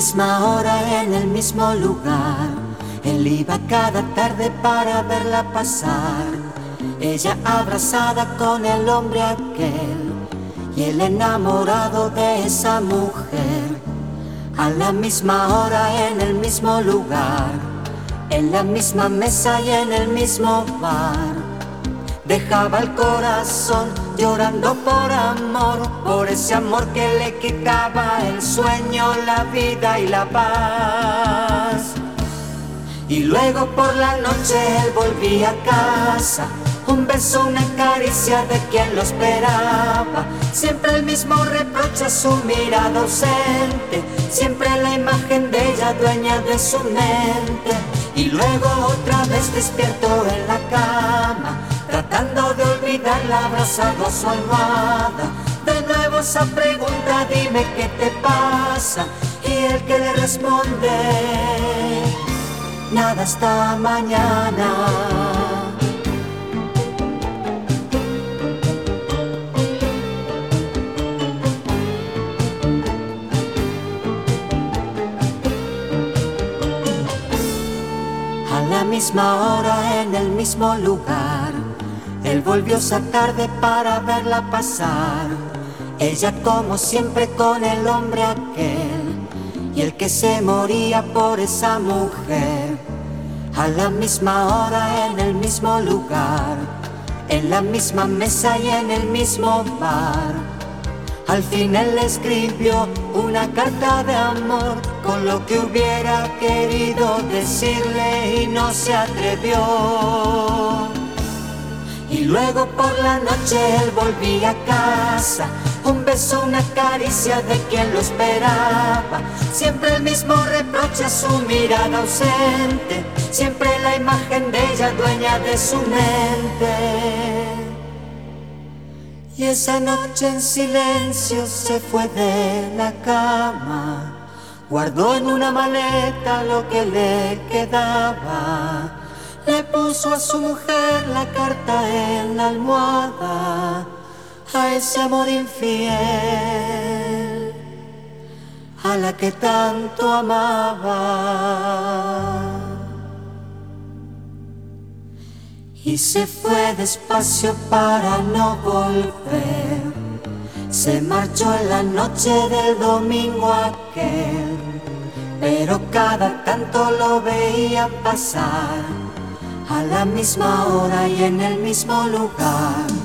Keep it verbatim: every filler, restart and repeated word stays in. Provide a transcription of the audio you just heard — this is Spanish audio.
misma hora, en el mismo lugar. Él iba cada tarde para verla pasar, ella abrazada con el hombre aquel, y él enamorado de esa mujer. A la misma hora, en el mismo lugar, en la misma mesa y en el mismo bar. Dejaba el corazón llorando por amor, por ese amor que le quitaba el sueño, la vida y la paz. Y luego por la noche él volvía a casa, un beso, una caricia de quien lo esperaba. Siempre el mismo reproche, su mirada ausente, siempre la imagen de ella dueña de su mente. Y luego otra vez despierto en la cama, tratando de olvidarla, abrazado a su almohada. De nuevo esa pregunta, dime qué te pasa, y el que le responde, nada, hasta mañana. A la misma hora, en el mismo lugar, él volvió esa tarde para verla pasar, ella como siempre con el hombre aquel, y el que se moría por esa mujer. A la misma hora, en el mismo lugar, en la misma mesa y en el mismo bar. Al fin él le escribió una carta de amor, con lo que hubiera querido decirle y no se atrevió. Y luego por la noche él volvía a casa, un beso, una caricia de quien lo esperaba. Siempre el mismo reproche, su mirada ausente, siempre la imagen de ella dueña de su mente. Y esa noche en silencio se fue de la cama, guardó en una maleta lo que le quedaba, le puso a su mujer la carta en la almohada, a ese amor infiel, a la que tanto amaba. Y se fue despacio para no volver, se marchó en la noche del domingo aquel, pero cada tanto lo veía pasar, a la misma hora y en el mismo lugar.